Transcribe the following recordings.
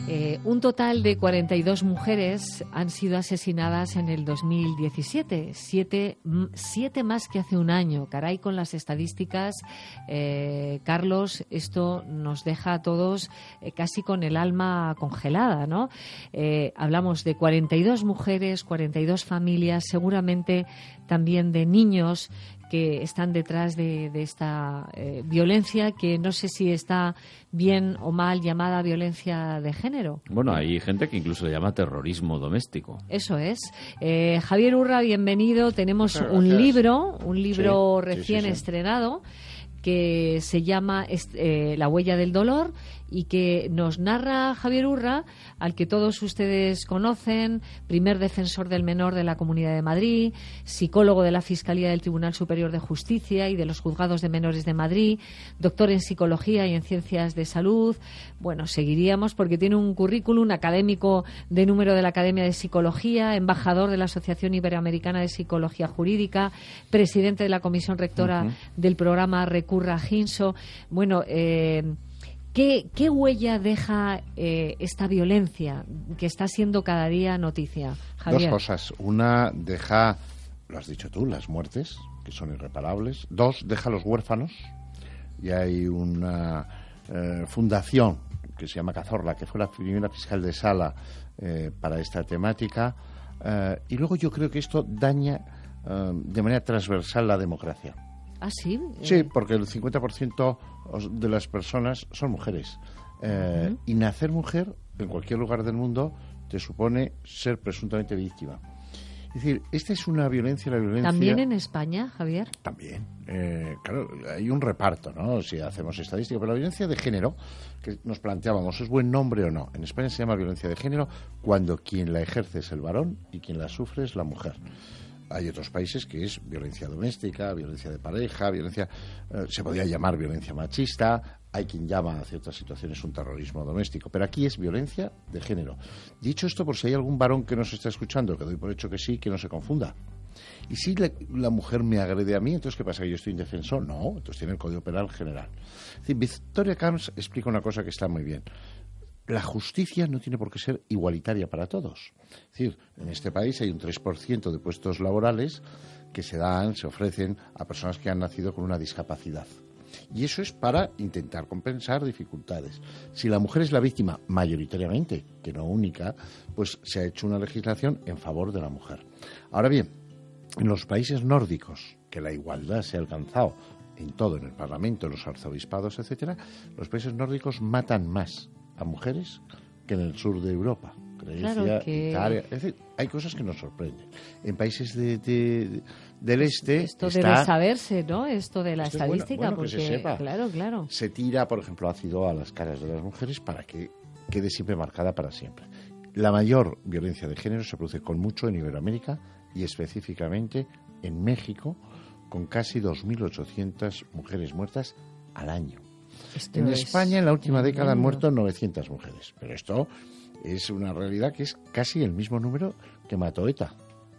Un total de 42 mujeres han sido asesinadas en el 2017, siete más que hace un año. Caray, con las estadísticas, Carlos, esto nos deja a todos casi con el alma congelada, ¿no? Hablamos de 42 mujeres, 42 familias, seguramente también de niños que están detrás de esta violencia, que no sé si está bien o mal llamada violencia de género. Bueno, hay gente que incluso le llama terrorismo doméstico. Eso es. Javier Urra, bienvenido. Tenemos un libro recién estrenado que se llama La huella del dolor, y que nos narra Javier Urra, al que todos ustedes conocen, primer defensor del menor de la Comunidad de Madrid, psicólogo de la Fiscalía del Tribunal Superior de Justicia y de los Juzgados de Menores de Madrid, doctor en Psicología y en Ciencias de Salud. Bueno, seguiríamos porque tiene un currículum académico de número de la Academia de Psicología, embajador de la Asociación Iberoamericana de Psicología Jurídica, presidente de la Comisión Rectora del programa Recurra Ginso. Bueno, ¿Qué huella deja esta violencia que está siendo cada día noticia, Javier? Dos cosas. Una, deja, lo has dicho tú, las muertes, que son irreparables. Dos, deja a los huérfanos. Y hay una fundación que se llama Cazorla, que fue la primera fiscal de sala para esta temática. Y luego yo creo que esto daña de manera transversal la democracia. ¿Ah, sí? Sí, porque el 50% de las personas son mujeres. Y nacer mujer en cualquier lugar del mundo te supone ser presuntamente víctima. Es decir, esta es una violencia, la violencia... ¿También en España, Javier? También. Claro, hay un reparto, ¿no? Si hacemos estadística, pero la violencia de género, que nos planteábamos, ¿es buen nombre o no? En España se llama violencia de género cuando quien la ejerce es el varón y quien la sufre es la mujer. Hay otros países que es violencia doméstica, violencia de pareja, violencia... se podría llamar violencia machista. Hay quien llama a ciertas situaciones un terrorismo doméstico. Pero aquí es violencia de género. Dicho esto, por si hay algún varón que nos está escuchando, que doy por hecho que sí, que no se confunda. Y si la mujer me agrede a mí, entonces ¿qué pasa? ¿Que yo estoy indefenso? No, entonces tiene el Código Penal General. Es decir, Victoria Camps explica una cosa que está muy bien. La justicia no tiene por qué ser igualitaria para todos. Es decir, en este país hay un 3% de puestos laborales que se ofrecen a personas que han nacido con una discapacidad. Y eso es para intentar compensar dificultades. Si la mujer es la víctima mayoritariamente, que no única, pues se ha hecho una legislación en favor de la mujer. Ahora bien, en los países nórdicos, que la igualdad se ha alcanzado en todo, en el Parlamento, en los arzobispados, etcétera, los países nórdicos matan más a mujeres que en el sur de Europa. Grecia, Italia. Es decir, hay cosas que nos sorprenden. En países del este... Esto debe saberse, ¿no? Esto de la estadística. Bueno, porque, que se sepa. Claro. Se tira, por ejemplo, ácido a las caras de las mujeres para que quede siempre marcada para siempre. La mayor violencia de género se produce con mucho en Iberoamérica y específicamente en México, con casi 2.800 mujeres muertas al año. En España, en la última década, han muerto 900 mujeres. Pero esto es una realidad que es casi el mismo número que mató ETA.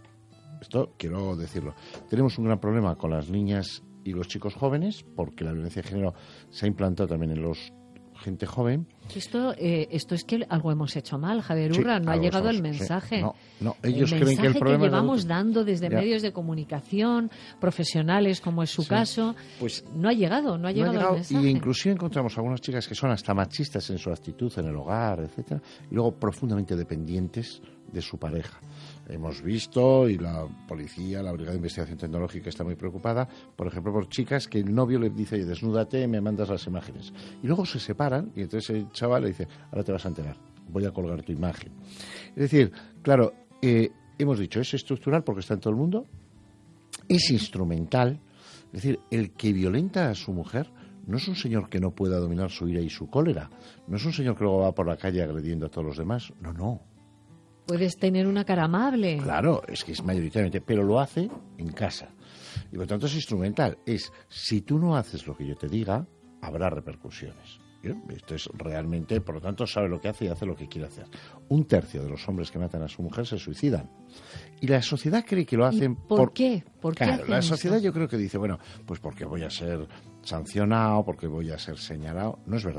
Esto quiero decirlo. Tenemos un gran problema con las niñas y los chicos jóvenes, porque la violencia de género se ha implantado también en los gente joven. Esto es que algo hemos hecho mal, Javier Urra. No ha llegado el mensaje. No, ellos creen que el problema que llevamos dando desde medios de comunicación, profesionales como es su caso, pues no ha llegado el mensaje. Y inclusive encontramos algunas chicas que son hasta machistas en su actitud en el hogar, etcétera, y luego profundamente dependientes de su pareja. Hemos visto, y la policía, la Brigada de Investigación Tecnológica está muy preocupada, por ejemplo, por chicas que el novio le dice, desnúdate, me mandas las imágenes. Y luego se separan y entonces el chaval le dice, ahora te vas a enterar, voy a colgar tu imagen. Es decir, claro, hemos dicho, es estructural porque está en todo el mundo, es instrumental. Es decir, el que violenta a su mujer no es un señor que no pueda dominar su ira y su cólera, no es un señor que luego va por la calle agrediendo a todos los demás, no. Puedes tener una cara amable. Claro, es que es mayoritariamente, pero lo hace en casa. Y por lo tanto es instrumental. Si tú no haces lo que yo te diga, habrá repercusiones. ¿Bien? Esto es realmente, por lo tanto, sabe lo que hace y hace lo que quiere hacer. 1/3 de los hombres que matan a su mujer se suicidan. Y la sociedad cree que lo hacen ¿Por qué? ¿Por qué claro, la sociedad eso? Yo creo que dice, bueno, pues porque voy a ser sancionado, porque voy a ser señalado. No es verdad.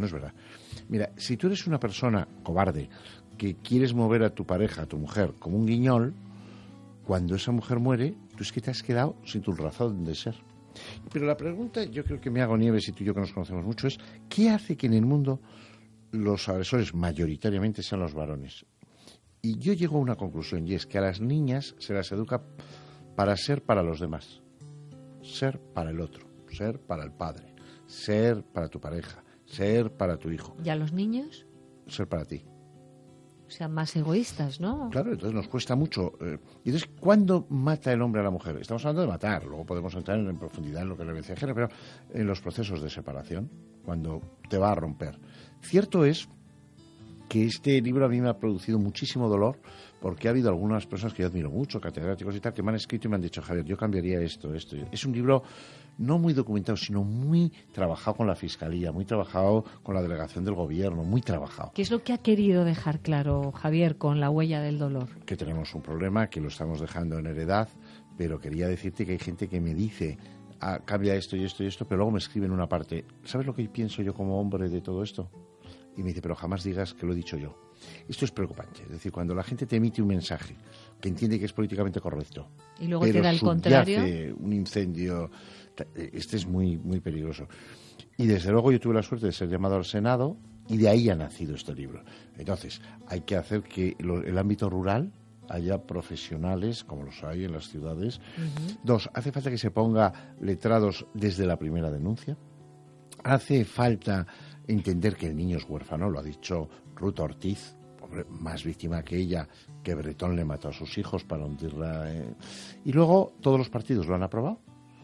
no es verdad. Mira, si tú eres una persona cobarde que quieres mover a tu pareja, a tu mujer, como un guiñol, cuando esa mujer muere, tú es que te has quedado sin tu razón de ser. Pero la pregunta, yo creo que me hago, Nieves, y tú y yo que nos conocemos mucho, es ¿qué hace que en el mundo los agresores mayoritariamente sean los varones? Y yo llego a una conclusión, y es que a las niñas se las educa para ser para los demás, ser para el otro, ser para el padre, ser para tu pareja, ser para tu hijo. ¿Y a los niños? Ser para ti. O sea, más egoístas, ¿no? Claro, entonces nos cuesta mucho. Y entonces, ¿cuándo mata el hombre a la mujer? Estamos hablando de matar, luego podemos entrar en profundidad en lo que es la violencia de género, pero en los procesos de separación, cuando te va a romper. Cierto es que este libro a mí me ha producido muchísimo dolor, porque ha habido algunas personas que yo admiro mucho, catedráticos y tal, que me han escrito y me han dicho, Javier, yo cambiaría esto. Es un libro no muy documentado, sino muy trabajado con la Fiscalía, muy trabajado con la delegación del Gobierno, muy trabajado. ¿Qué es lo que ha querido dejar claro Javier con La huella del dolor? Que tenemos un problema, que lo estamos dejando en heredad, pero quería decirte que hay gente que me dice, cambia esto y esto y esto, pero luego me escribe en una parte, ¿sabes lo que pienso yo como hombre de todo esto? Y me dice, pero jamás digas que lo he dicho yo. Esto es preocupante. Es decir, cuando la gente te emite un mensaje que entiende que es políticamente correcto, y luego pero te da el contrario, un incendio, este es muy, muy peligroso. Y desde luego yo tuve la suerte de ser llamado al Senado y de ahí ha nacido este libro. Entonces, hay que hacer que el ámbito rural haya profesionales, como los hay en las ciudades. Uh-huh. 2, hace falta que se ponga letrados desde la primera denuncia. Hace falta entender que el niño es huérfano, lo ha dicho Ruth Ortiz, hombre, más víctima que ella, que Bretón le mató a sus hijos para hundirla. Y luego todos los partidos lo han aprobado.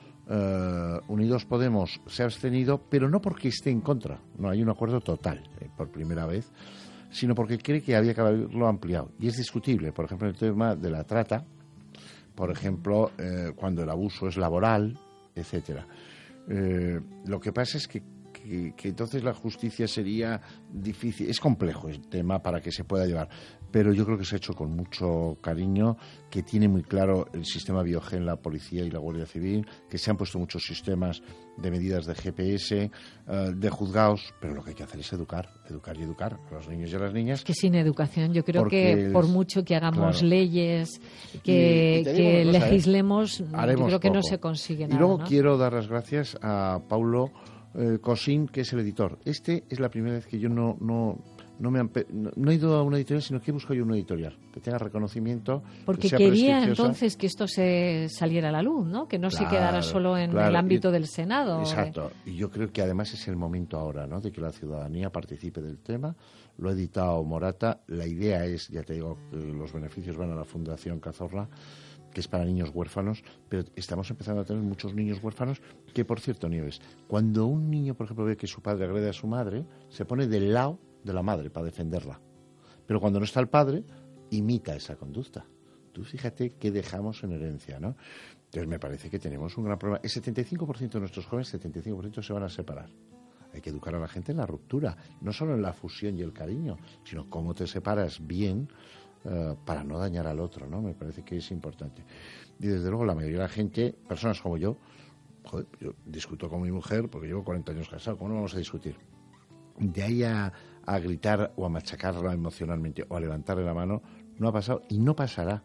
Unidos Podemos se ha abstenido, pero no porque esté en contra, no hay un acuerdo total por primera vez, sino porque cree que había que haberlo ampliado. Y es discutible, por ejemplo, el tema de la trata, por ejemplo, cuando el abuso es laboral, etcétera. Lo que pasa es que entonces la justicia sería difícil. Es complejo el tema para que se pueda llevar, pero yo creo que se ha hecho con mucho cariño, que tiene muy claro el sistema Biogen, la policía y la Guardia Civil, que se han puesto muchos sistemas de medidas de GPS, de juzgados, pero lo que hay que hacer es educar a los niños y a las niñas. Que sin educación yo creo que por mucho que hagamos leyes, que legislemos, yo creo que no se consigue nada. Y luego ¿no? quiero dar las gracias a Paulo Cosín, que es el editor. Es la primera vez que yo no he ido a una editorial, sino que he buscado yo una editorial que tenga reconocimiento. Porque que sea quería entonces que esto se saliera a la luz, ¿no? Que no se quedara solo en el ámbito del Senado. Exacto. Y yo creo que además es el momento ahora, ¿no?, de que la ciudadanía participe del tema. Lo ha editado Morata. La idea es, ya te digo, que los beneficios van a la Fundación Cazorla, que es para niños huérfanos, pero estamos empezando a tener muchos niños huérfanos que, por cierto, Nieves, cuando un niño, por ejemplo, ve que su padre agrede a su madre, se pone del lado de la madre para defenderla. Pero cuando no está el padre, imita esa conducta. Tú fíjate qué dejamos en herencia, ¿no? Entonces me parece que tenemos un gran problema. El 75% de nuestros jóvenes, 75% se van a separar. Hay que educar a la gente en la ruptura, no solo en la fusión y el cariño, sino cómo te separas bien para no dañar al otro, ¿no? Me parece que es importante. Y desde luego la mayoría de la gente, personas como yo discuto con mi mujer porque llevo 40 años casado, ¿cómo no vamos a discutir? De ahí a gritar o a machacarla emocionalmente o a levantarle la mano, no ha pasado y no pasará.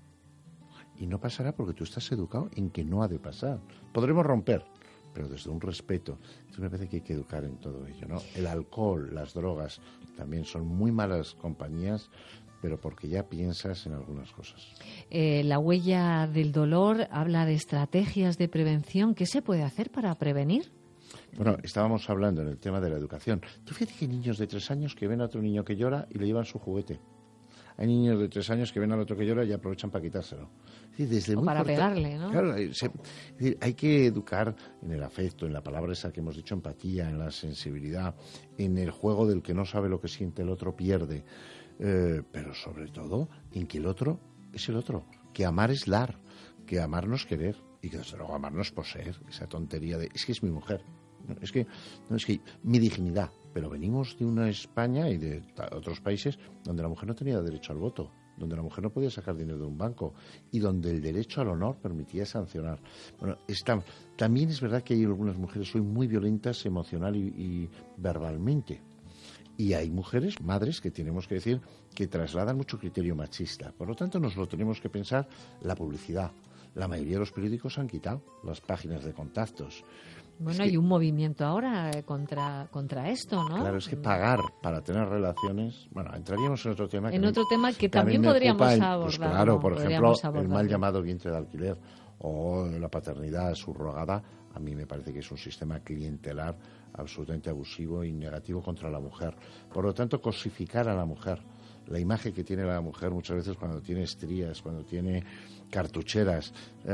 Y no pasará porque tú estás educado en que no ha de pasar. Podremos romper, pero desde un respeto. Entonces me parece que hay que educar en todo ello, ¿no? El alcohol, las drogas, también son muy malas compañías, pero porque ya piensas en algunas cosas. La huella del dolor habla de estrategias de prevención. ¿Qué se puede hacer para prevenir? Bueno, estábamos hablando en el tema de la educación. Tú fíjate que hay niños de 3 años que ven a otro niño que llora y le llevan su juguete. Hay niños de 3 años que ven al otro que llora y aprovechan para quitárselo. Es decir, desde o muy para pegarle, ¿no? Claro, es decir, hay que educar en el afecto, en la palabra esa que hemos dicho, empatía, en la sensibilidad, en el juego del que no sabe lo que siente el otro pierde. Pero sobre todo en que el otro es el otro, que amar es dar, que amar no es querer y que desde luego amar no es poseer, esa tontería de es que es mi mujer, es que mi dignidad. Pero venimos de una España y de otros países donde la mujer no tenía derecho al voto donde la mujer no podía sacar dinero de un banco y donde el derecho al honor permitía sancionar. Bueno, también es verdad que hay algunas mujeres hoy muy violentas emocional y verbalmente. Y hay mujeres, madres, que tenemos que decir que trasladan mucho criterio machista. Por lo tanto, nos lo tenemos que pensar la publicidad. La mayoría de los periódicos han quitado las páginas de contactos. Bueno, hay un movimiento ahora contra esto, ¿no? Claro, es que pagar para tener relaciones... Bueno, entraríamos en otro tema. Otro tema que también podríamos abordar. Pues claro, por ejemplo, el mal llamado vientre de alquiler o la paternidad subrogada, a mí me parece que es un sistema clientelar absolutamente abusivo y negativo contra la mujer. Por lo tanto, cosificar a la mujer. La imagen que tiene la mujer muchas veces cuando tiene estrías, cuando tiene cartucheras,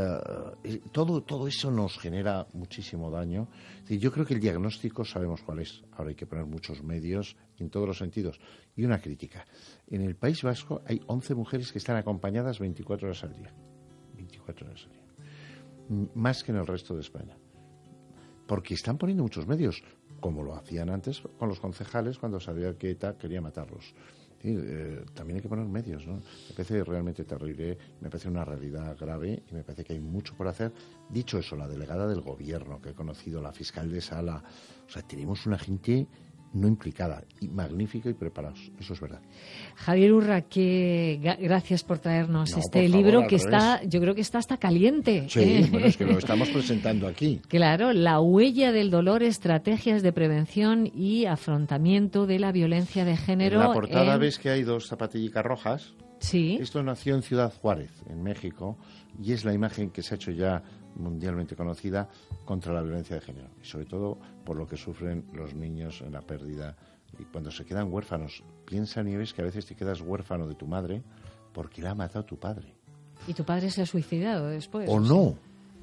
todo eso nos genera muchísimo daño. Es decir, yo creo que el diagnóstico sabemos cuál es. Ahora hay que poner muchos medios en todos los sentidos. Y una crítica. En el País Vasco hay 11 mujeres que están acompañadas 24 horas al día. 24 horas al día. Más que en el resto de España. Porque están poniendo muchos medios, como lo hacían antes con los concejales cuando sabía que ETA quería matarlos. Sí, también hay que poner medios, ¿no? Me parece realmente terrible, me parece una realidad grave y me parece que hay mucho por hacer. Dicho eso, la delegada del gobierno que he conocido, la fiscal de sala, o sea, tenemos una gente no implicada, y magnífica y preparados, eso es verdad. Javier Urra, gracias por traernos este libro que está, yo creo que está hasta caliente. Sí, bueno, es que lo estamos presentando aquí. Claro, La huella del dolor, estrategias de prevención y afrontamiento de la violencia de género. En la portada ves que hay 2 zapatillas rojas. Sí. Esto nació en Ciudad Juárez, en México, y es la imagen que se ha hecho ya mundialmente conocida contra la violencia de género, y sobre todo por lo que sufren los niños en la pérdida y cuando se quedan huérfanos. Piensa, Nieves, que a veces te quedas huérfano de tu madre porque la ha matado tu padre. ¿Y tu padre se ha suicidado después? ¿O no?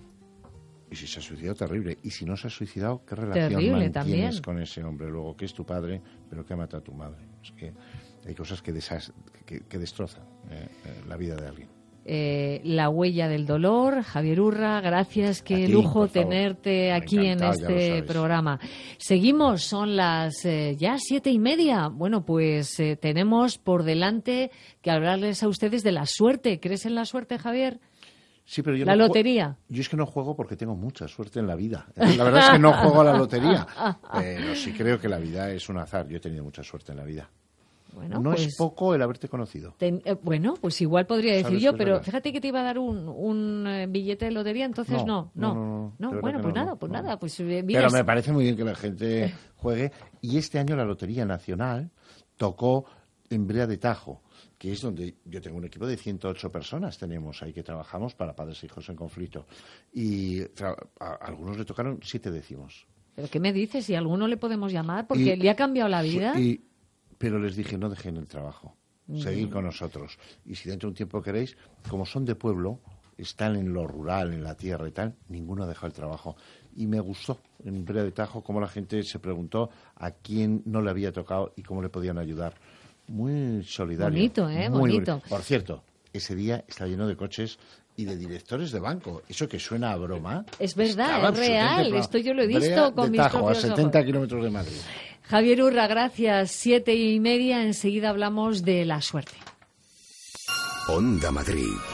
Y si se ha suicidado, terrible. Y si no se ha suicidado, ¿qué relación mantienes también con ese hombre luego que es tu padre, pero que ha matado a tu madre? Es que hay cosas que destrozan la vida de alguien. La huella del dolor, Javier Urra, gracias, qué lujo tenerte aquí en este programa. Seguimos, son las ya 7:30. Bueno, pues tenemos por delante que hablarles a ustedes de la suerte. ¿Crees en la suerte, Javier? Sí, pero yo la lotería. Yo es que no juego porque tengo mucha suerte en la vida. La verdad es que no juego a la lotería, pero sí creo que la vida es un azar. Yo he tenido mucha suerte en la vida. Bueno, no pues, es poco el haberte conocido. Bueno, pues igual podría decir yo, pero fíjate que te iba a dar un billete de lotería, entonces no. Bueno, pues nada. Pero me parece muy bien que la gente juegue. Y este año la Lotería Nacional tocó en Brea de Tajo, que es donde yo tengo un equipo de 108 personas, tenemos ahí que trabajamos para padres e hijos en conflicto. Y a algunos le tocaron 7 décimos. ¿Pero qué me dices? ¿Y a alguno le podemos llamar? Porque le ha cambiado la vida. Pero les dije, no dejen el trabajo, seguid con nosotros. Y si dentro de un tiempo queréis, como son de pueblo, están en lo rural, en la tierra y tal, ninguno dejó el trabajo. Y me gustó en Brea de Tajo cómo la gente se preguntó a quién no le había tocado y cómo le podían ayudar. Muy solidario. Bonito, bonito. Por cierto, ese día está lleno de coches y de directores de banco. Eso que suena a broma. Es verdad, es real. Esto yo lo he visto con mis propios ojos. A 70 kilómetros de Madrid. Javier Urra, gracias. 7:30. Enseguida hablamos de la suerte. Onda Madrid.